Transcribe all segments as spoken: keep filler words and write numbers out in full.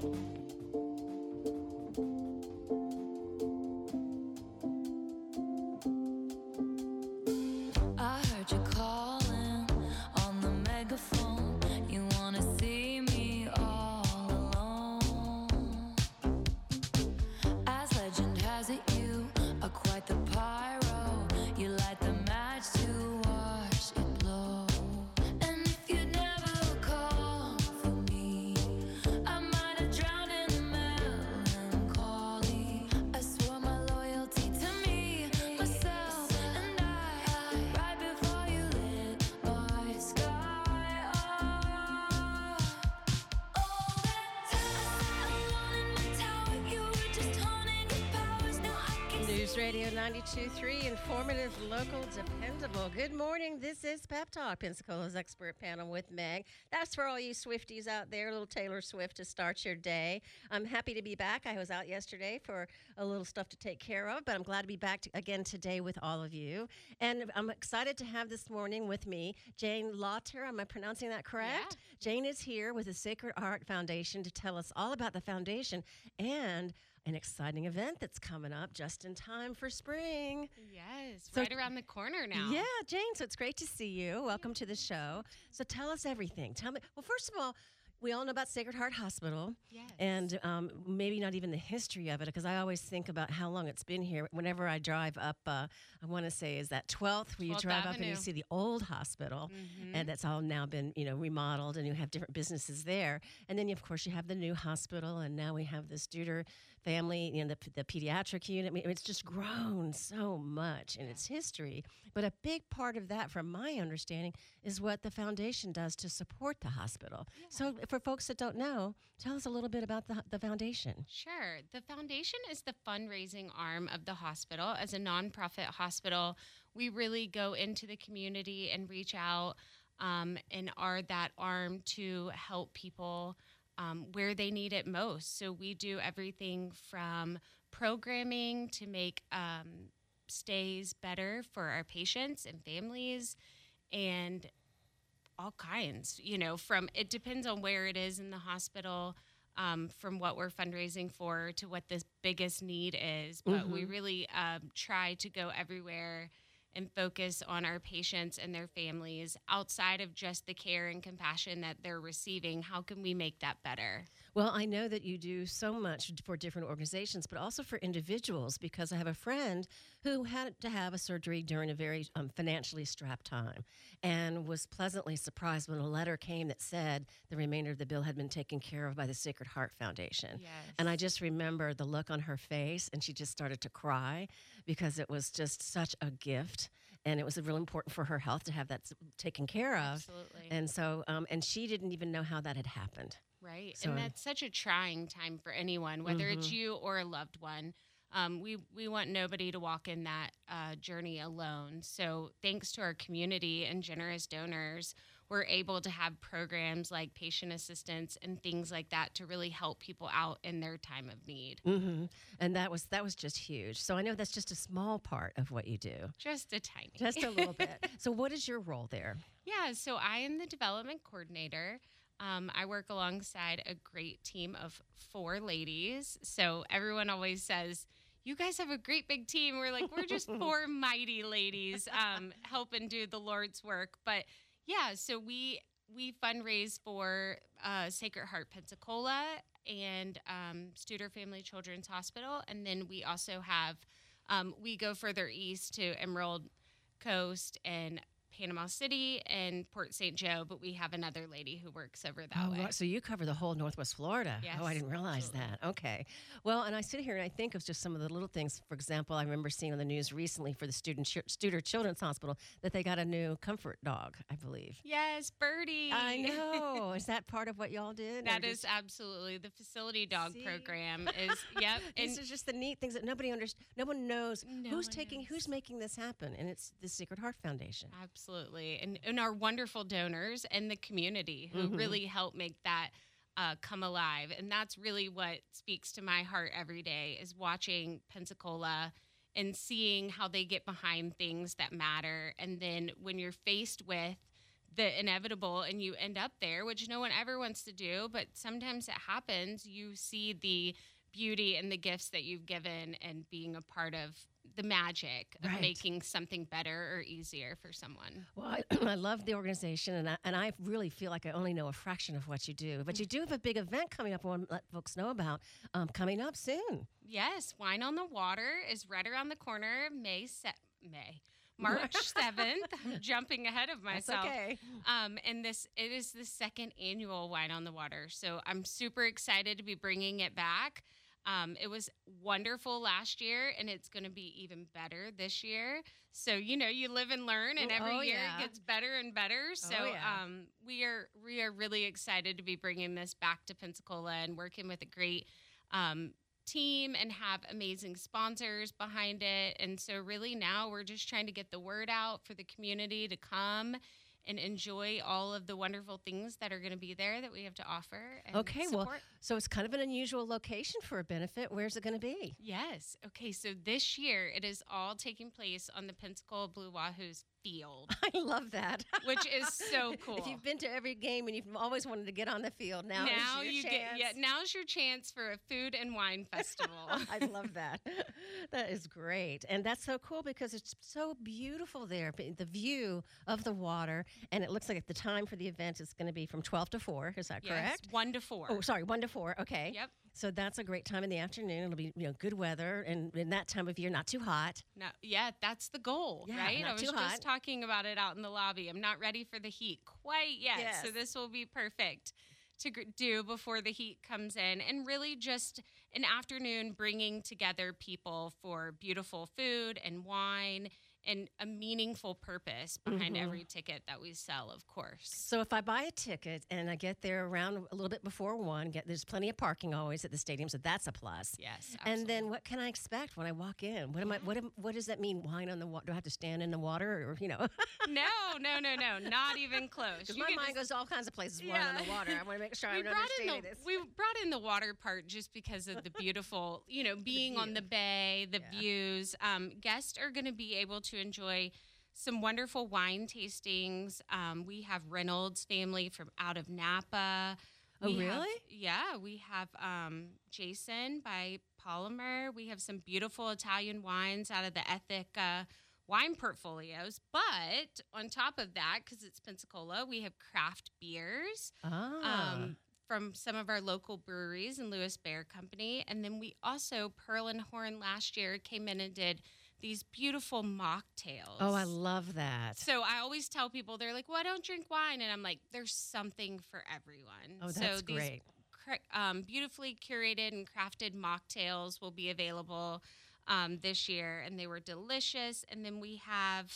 I heard you calling on the megaphone. You wanna see me all alone. As legend has it, you are quite the pyro. You light the match to watch it blow. And if you'd never call for me, I might have drowned in the melancholy. I swore my loyalty to me, myself, and I, right before you lit my sky up. All that time, alone in my tower, you were just honing your powers. Now I can see. News Radio ninety-two point three, informative, local, dependable. Good morning. This is Pep Talk, Pensacola's expert panel with Meg. That's for all you Swifties out there, little Taylor Swift to start your day. I'm happy to be back. I was out yesterday for a little stuff to take care of, but I'm glad to be back to, again today with all of you. And I'm excited to have this morning with me Jane Lauter. Am I pronouncing that correct? Yeah. Jane is here with the Sacred Heart Foundation to tell us all about the foundation and an exciting event that's coming up just in time for spring. Yes, So- right around the corner now. Yeah, Jane, so it's great to see you. Welcome to the show. So tell us everything. Tell me, well, first of all, we all know about Sacred Heart Hospital. Yes. And um, maybe not even the history of it, because I always think about how long it's been here. Whenever I drive up, uh, I want to say, is that twelfth, where you twelfth drive up and you Avenue. see the old hospital, and that's all now been, you know, remodeled, and you have different businesses there. And then, of course, you have the new hospital, and now we have the Studer family, you know, the, the pediatric unit. I mean, it's just grown so much in its history. But a big part of that, from my understanding, is what the foundation does to support the hospital. So for folks that don't know, tell us a little bit about the, the foundation. Sure. The foundation is the fundraising arm of the hospital. As a nonprofit hospital, we really go into the community and reach out um, and are that arm to help people um, where they need it most. So we do everything from programming to make um, stays better for our patients and families, and all kinds, you know, from, it depends on where it is in the hospital, um, from what we're fundraising for to what the biggest need is. But we really um, try to go everywhere and focus on our patients and their families outside of just the care and compassion that they're receiving. How can we make that better? Well, I know that you do so much for different organizations, but also for individuals, because I have a friend who had to have a surgery during a very um, financially strapped time and was pleasantly surprised when a letter came that said the remainder of the bill had been taken care of by the Sacred Heart Foundation. Yes. And I just remember the look on her face, and she just started to cry because it was just such a gift. And it was really important for her health to have that s- taken care of. Absolutely. And so, um, and she didn't even know how that had happened. Right. So- and that's such a trying time for anyone, whether Mm-hmm. it's you or a loved one. Um, we, we want nobody to walk in that uh, journey alone. So thanks to our community and generous donors, we're able to have programs like patient assistance and things like that to really help people out in their time of need. hmm And that was that was just huge. So I know that's just a small part of what you do, Just a tiny. just a little bit. So what is your role there? Yeah, so I am the development coordinator. Um, I work alongside a great team of four ladies. So everyone always says, you guys have a great big team. We're like, we're just four mighty ladies um, helping do the Lord's work. But yeah, so we we fundraise for uh, Sacred Heart Pensacola and um, Studer Family Children's Hospital. And then we also have, um, we go further east to Emerald Coast and Panama City and Port Saint Joe, but we have another lady who works over that Oh, way. right. So you cover the whole Northwest Florida. Yes, Oh, I didn't realize absolutely. that. Okay. Well, and I sit here and I think of just some of the little things. For example, I remember seeing on the news recently for the student Ch- Studer Children's Hospital that they got a new comfort dog, I believe. Yes, Birdie. I know. Is that part of what y'all did? That Or is just- absolutely the facility dog See? program is yep. These And are just the neat things that nobody understands. No one knows No who's one taking, knows. who's making this happen, and it's the Sacred Heart Foundation. absolutely. And and our wonderful donors and the community who Mhm. really help make that uh, come alive. And that's really what speaks to my heart every day is watching Pensacola and seeing how they get behind things that matter. And then when you're faced with the inevitable and you end up there, which no one ever wants to do, but sometimes it happens. You see the beauty and the gifts that you've given and being a part of the magic of Right. making something better or easier for someone. Well, I, I love the organization, and I, and I really feel like I only know a fraction of what you do. But you do have a big event coming up I want to let folks know about um, coming up soon. Yes, Wine on the Water is right around the corner, May se- May. March seventh. I'm jumping ahead of That's myself. okay. Um, and this it is the second annual Wine on the Water. So I'm super excited to be bringing it back. Um, it was wonderful last year, and it's going to be even better this year. So, you know, you live and learn, and Oh, every oh, year yeah. it gets better and better. So Oh, yeah. um, we are we are really excited to be bringing this back to Pensacola and working with a great um, team and have amazing sponsors behind it. And so really now we're just trying to get the word out for the community to come and enjoy all of the wonderful things that are going to be there that we have to offer. And Okay, well, support. so it's kind of an unusual location for a benefit. Where's it going to be? Yes. Okay, so this year it is all taking place on the Pensacola Blue Wahoos field, I love that. which is so cool. If you've been to every game and you've always wanted to get on the field, now, now is your you chance. get yeah, now's your chance for a food and wine festival. I love that. That is great. And that's so cool because it's so beautiful there. b- The view of the water. And it looks like the time for the event is going to be from twelve to four. Is that Yes, correct? one to four. Oh, sorry, one to four. Okay. Yep. So that's a great time in the afternoon. It'll be, you know, good weather and in that time of year, not too hot. No, yeah, that's the goal, Yeah, right? not I was too just hot. talking about it out in the lobby. I'm not ready for the heat quite yet. So Yes. this will be perfect to gr- do before the heat comes in, and really just an afternoon bringing together people for beautiful food and wine and a meaningful purpose behind Mhm. every ticket that we sell, of course. So if I buy a ticket and I get there around a little bit before one, get there's plenty of parking always at the stadium, so that's a plus. Yes, And then absolutely. what can I expect when I walk in? What am I? What am, What does that mean? Wine on the water? Do I have to stand in the water, or you know? no, no, no, no, not even close. Because You my get to mind goes to all kinds of places. Wine on the Yeah. water. I want to make sure we I'm brought in understanding the this. we brought in the water part just because of the beautiful, you know, being on view. the bay, the Yeah. views. Um, guests are going to be able to enjoy some wonderful wine tastings. Um, we have Reynolds family from out of Napa. Oh, We have- really? yeah, we have um, Jason by Polymer. We have some beautiful Italian wines out of the Ethic uh, wine portfolios. But on top of that, because it's Pensacola, we have craft beers Ah. um, from some of our local breweries and Lewis Bear Company. And then we also, Pearl and Horn last year came in and did these beautiful mocktails. oh, I love that. So I always tell people, they're like, well, I don't drink wine. And I'm like, there's something for everyone. Oh, so that's these great. cra- um, beautifully curated and crafted mocktails will be available um, this year. And they were delicious. And then we have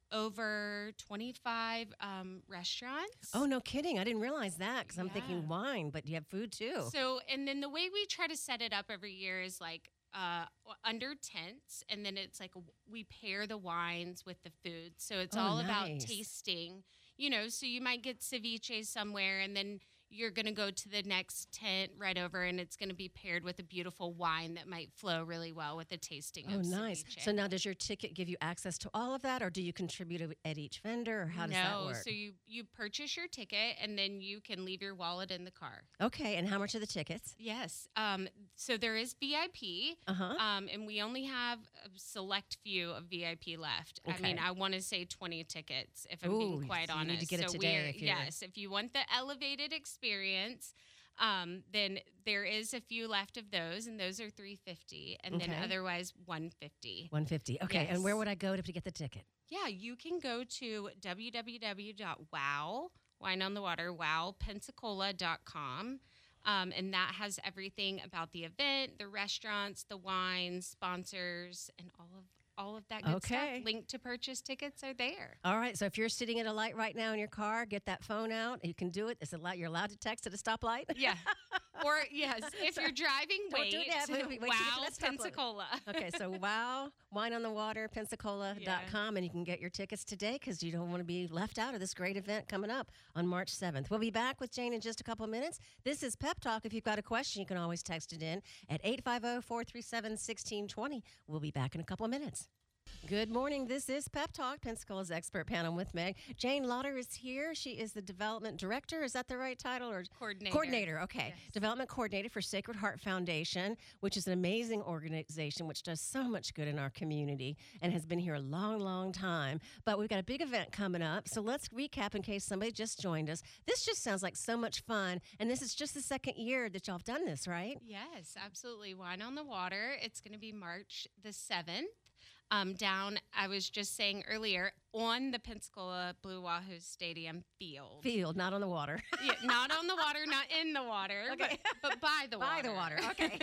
over twenty-five um, restaurants. Oh, no kidding. I didn't realize that because I'm Yeah. thinking wine, but you have food too. So, and then the way we try to set it up every year is like uh, under tents, and then it's like we pair the wines with the food. So it's Oh, all about nice. tasting, you know. So you might get ceviche somewhere, and then you're going to go to the next tent right over, and it's going to be paired with a beautiful wine that might flow really well with the tasting Oh, of nice. ceviche. So now, does your ticket give you access to all of that, or do you contribute a- at each vendor, or how does no, that work? so you you purchase your ticket, and then you can leave your wallet in the car. Okay, and how much are the tickets? Yes. Um, so there is V I P. Uh huh. Um, and we only have a select few of V I P left. I mean, Okay. I want to say twenty tickets, if I'm Ooh, being quite so you honest. need to get it so today we're- if you're- yes, if you want the elevated experience, um, then there is a few left of those, and those are three fifty, and then Okay. otherwise one fifty. one fifty. Okay, and where Yes. would I go to, to get the ticket? Yeah, you can go to w w w dot wow wine on the water wow pensacola dot com. Um, and that has everything about the event, the restaurants, the wines, sponsors, and all of all of that good Okay. stuff. Link to purchase tickets are there. All right, so if you're sitting at a light right now in your car, get that phone out. You can do it. It's a lot. You're allowed to text at a stoplight. Yeah. Or yes, if you're driving, Don't wait. do that. Wait, wait, wait till you get to wow that stoplight. Pensacola. Okay, so wow, wine on the water, pensacola dot com, and you can get your tickets today because you don't want to be left out of this great event coming up on March seventh. We'll be back with Jane in just a couple of minutes. This is Pep Talk. If you've got a question, you can always text it in at eight five zero, four three seven, one six two zero. We'll be back in a couple of minutes. Good morning. This is Pep Talk, Pensacola's expert panel with Meg. Jane Lauder is here. She is the development director. Is that the right title? Or Coordinator. Coordinator, okay. Yes. Development coordinator for Sacred Heart Foundation, which is an amazing organization which does so much good in our community and has been here a long, long time. But we've got a big event coming up. So let's recap in case somebody just joined us. This just sounds like so much fun. And this is just the second year that y'all have done this, right? Yes, absolutely. Wine on the Water. It's going to be March the seventh. Um, down, I was just saying earlier, on the Pensacola Blue Wahoo Stadium field. Field, not on the water. Yeah, not on the water, not in the water, Okay. but, but by the By water. the water, okay.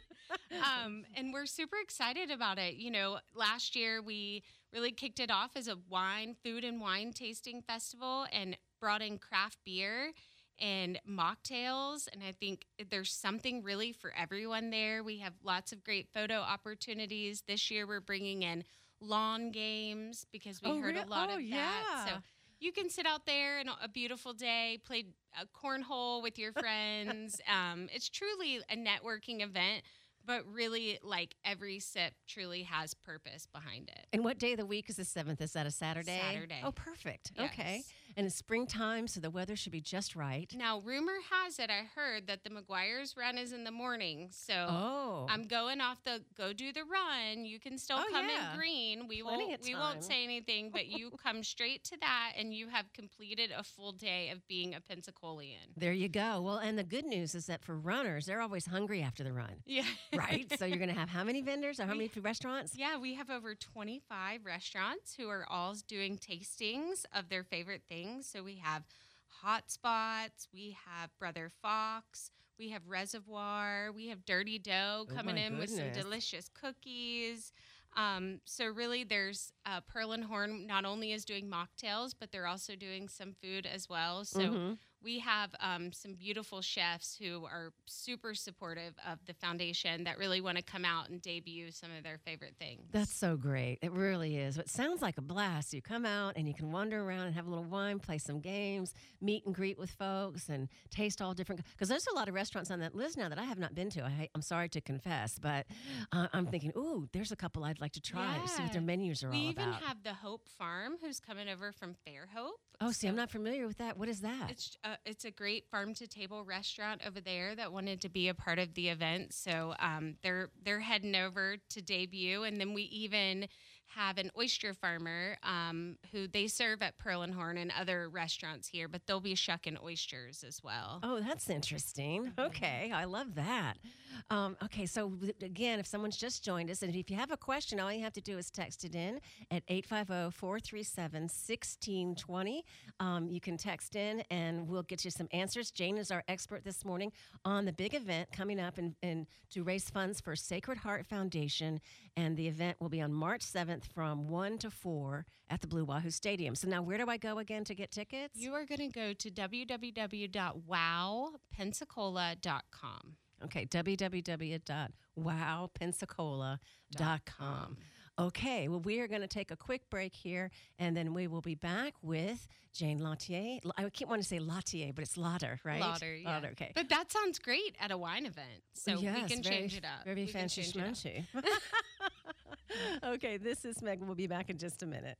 um, and we're super excited about it. You know, last year we really kicked it off as a wine, food and wine tasting festival and brought in craft beer and mocktails. And I think there's something really for everyone there. We have lots of great photo opportunities. This year we're bringing in lawn games because we Oh, heard real- a lot oh, of yeah. that. So you can sit out there in a beautiful day, play a cornhole with your friends. um, it's truly a networking event, but really, like, every sip truly has purpose behind it. And what day of the week is the seventh? Is that a Saturday? Saturday. Oh, perfect. Yes. Okay. And it's springtime, so the weather should be just right. Now, rumor has it, I heard that the McGuire's run is in the morning. So Oh. I'm going off the go do the run. You can still Oh, come yeah. in green. We Plenty won't of we time. won't say anything, but you come straight to that and you have completed a full day of being a Pensacolian. There you go. Well, and the good news is that for runners, they're always hungry after the run, Yeah. right? So you're going to have how many vendors or how We- many restaurants? Yeah, we have over twenty-five restaurants who are all doing tastings of their favorite things. So we have Hot Spots, we have Brother Fox, we have Reservoir, we have Dirty Dough Oh, coming my in with some goodness. delicious cookies. Um, so really, there's uh, Pearl and Horn not only is doing mocktails, but they're also doing some food as well. So Mhm. we have um, some beautiful chefs who are super supportive of the foundation that really want to come out and debut some of their favorite things. That's so great. It really is. It sounds like a blast. You come out and you can wander around and have a little wine, play some games, meet and greet with folks, and taste all different. Because there's a lot of restaurants on that list now that I have not been to. I, I'm sorry to confess, but uh, I'm thinking, ooh, there's a couple I'd like to try to see what their Yeah. menus are we all even about. have the Hope Farm who's coming over from Fairhope. Oh, see, I'm So not familiar with that. What is that? It's uh, it's a great farm to table restaurant over there that wanted to be a part of the event. So um, they're they're heading over to debut, and then we even have an oyster farmer um, who they serve at Pearl and Horn and other restaurants here, but they'll be shucking oysters as well. Oh, that's interesting. Mm-hmm. Okay, I love that. Um, okay, so w- again, if someone's just joined us, and if you have a question, all you have to do is text it in at eight five zero, four three seven, one six two zero. Um, you can text in, and we'll get you some answers. Jane is our expert this morning on the big event coming up and, and to raise funds for Sacred Heart Foundation, and the event will be on March seventh from one to four at the Blue Wahoo Stadium. So now where do I go again to get tickets? You are going to go to w w w dot wow pensacola dot com. Okay, w w w dot wow pensacola dot com. Okay, well, we are going to take a quick break here, and then we will be back with Jane Lautier. I keep wanting to say Lautier, but it's Lauder, right? Lauder, yeah. Lauder, okay. But that sounds great at a wine event. So we Yes, can very- change it up. Very We can fancy change it up. schmancy. Okay, this is Meg. We'll be back in just a minute.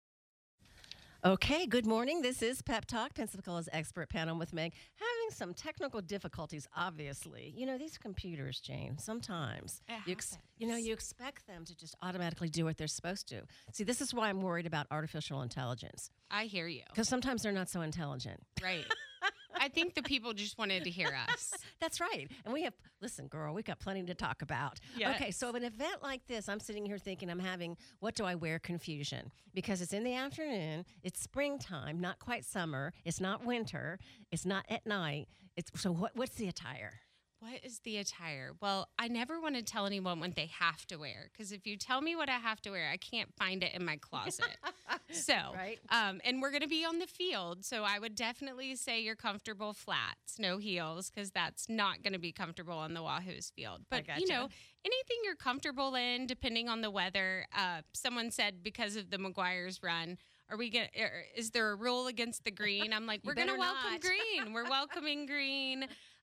Okay, good morning. This is Pep Talk, Pensacola's expert panel with Meg. Having some technical difficulties, obviously. You know, these computers, Jane, sometimes, It you, ex- you know, happens. you expect them to just automatically do what they're supposed to. See, this is why I'm worried about artificial intelligence, I hear you. because sometimes they're not so intelligent. Right. I think the people just wanted to hear us. That's right. And we have, listen, girl, we've got plenty to talk about. Okay, Yes. so an event like this, I'm sitting here thinking I'm having what do I wear confusion because it's in the afternoon, it's springtime, not quite summer, it's not winter, it's not at night. It's so what what's the attire? What is the attire? Well, I never want to tell anyone what they have to wear because if you tell me what I have to wear, I can't find it in my closet. So, Right. um, and we're going to be on the field. So I would definitely say you're comfortable flats, no heels, because that's not going to be comfortable on the Wahoo's field. But, you gotcha. know, anything you're comfortable in, depending on the weather. Uh, someone said because of the McGuire's run, are we going to, is there a rule against the green? I'm like, You we're going to better welcome not. green. We're welcoming green.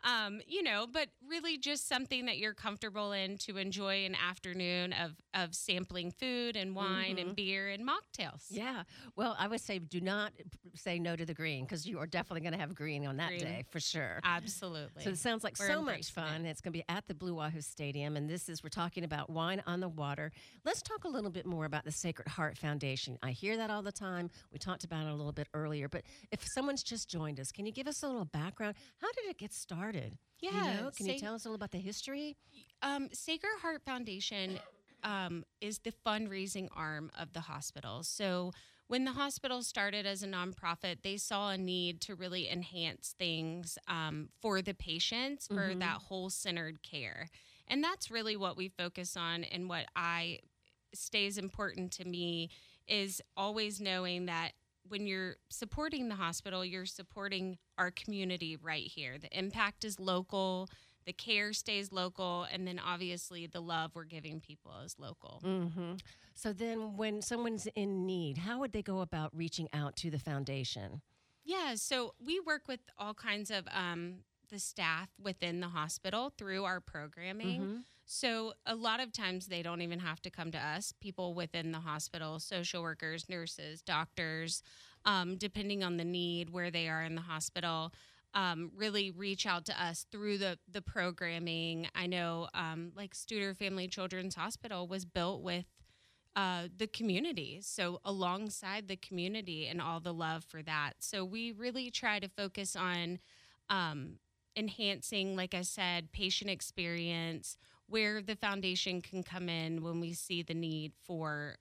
Um, you know, but really just something that you're comfortable in to enjoy an afternoon of of sampling food and wine Mhm. and beer and mocktails. Yeah. Well, I would say do not p- say no to the green because you are definitely going to have green on that Green. day for sure. Absolutely. So it sounds like We're so much embracing it. fun. It's going to be at the Blue Wahoo Stadium, and this is we're talking about wine on the water. Let's talk a little bit more about the Sacred Heart Foundation. I hear that all the time. We talked about it a little bit earlier, but if someone's just joined us, can you give us a little background? How did it get started? Yeah. You know? Can you Sac- tell us a little about the history? Um, Sacred Heart Foundation um, is the fundraising arm of the hospital. So when the hospital started as a nonprofit, they saw a need to really enhance things um, for the patients, for Mhm. that whole-centered care. And that's really what we focus on, and what I stays important to me is always knowing that when you're supporting the hospital, you're supporting our community right here. The impact is local, the care stays local, and then obviously the love we're giving people is local. Mm-hmm. So then when someone's in need, how would they go about reaching out to the foundation? Yeah, so we work with all kinds of um, the staff within the hospital through our programming. Mhm. So a lot of times they don't even have to come to us. People within the hospital, social workers, nurses, doctors, um, depending on the need, where they are in the hospital, um, really reach out to us through the the programming. I know, um, like Studer Family Children's Hospital was built with uh, the community. So alongside the community and all the love for that. So we really try to focus on um, enhancing, like I said, patient experience, where the foundation can come in when we see the need for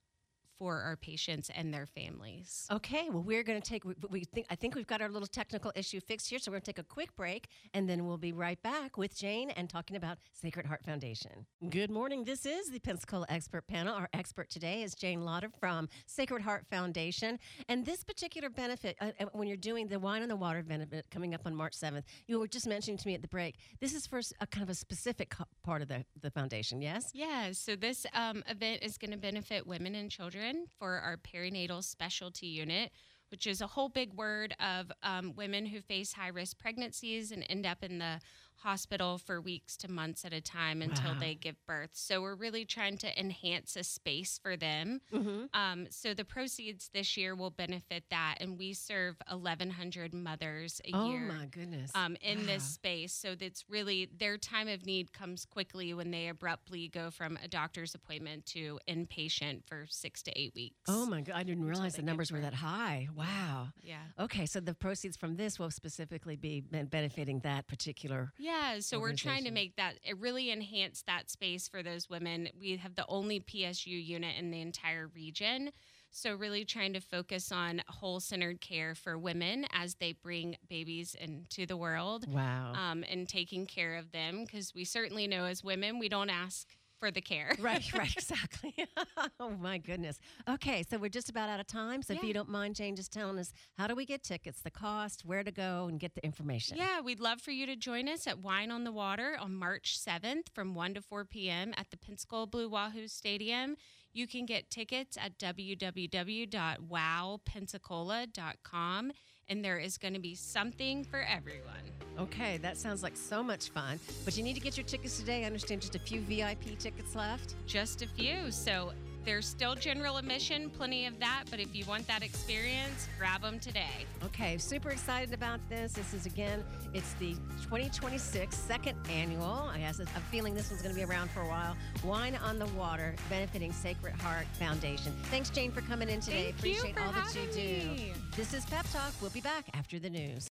for our patients and their families. Okay, well, we're going to take. We, we think I think we've got our little technical issue fixed here, so we're going to take a quick break, and then we'll be right back with Jane and talking about Sacred Heart Foundation. Good morning. This is the Pensacola Expert Panel. Our expert today is Jane Lauder from Sacred Heart Foundation, and this particular benefit, uh, uh, when you're doing the Wine on the Water benefit coming up on March seventh, you were just mentioning to me at the break. This is for s- a kind of a specific co- part of the the foundation. Yes. Yeah, so this um, event is going to benefit women and children for our perinatal specialty unit, which is a whole big word of um, women who face high-risk pregnancies and end up in the hospital for weeks to months at a time until Wow. they give birth. So we're really trying to enhance a space for them. Mm-hmm. Um, so the proceeds this year will benefit that, and we serve eleven hundred mothers a Oh year my goodness. um, in this Wow. space. So that's really their time of need comes quickly when they abruptly go from a doctor's appointment to inpatient for six to eight weeks. Oh my God! I didn't realize they the give numbers were birth. that high. Wow. Yeah. Okay, so the proceeds from this will specifically be ben- benefiting that particular. Yeah, so we're trying to Organization. make that it really enhance that space for those women. We have the only P S U unit in the entire region. So really trying to focus on whole-centered care for women as they bring babies into the world. Wow. Um, and taking care of them, because we certainly know as women, we don't ask for the care. Right, right, exactly. Oh my goodness. Okay, so we're just about out of time. So if Yeah. you don't mind, Jane, just telling us how do we get tickets, the cost, where to go, and get the information. Yeah, we'd love for you to join us at Wine on the Water on March seventh from one to four p.m. at the Pensacola Blue Wahoo Stadium. You can get tickets at w w w dot wow pensacola dot com, and there is going to be something for everyone. Okay, that sounds like so much fun. But you need to get your tickets today. I understand just a few V I P tickets left. Just a few. So there's still general admission, plenty of that. But if you want that experience, grab them today. Okay, super excited about this. This is, again, it's the twenty twenty-six second annual. I guess I'm feeling this one's going to be around for a while. Wine on the Water, benefiting Sacred Heart Foundation. Thanks, Jane, for coming in today. Thank you Appreciate for all that you having do. me. This is Pep Talk. We'll be back after the news.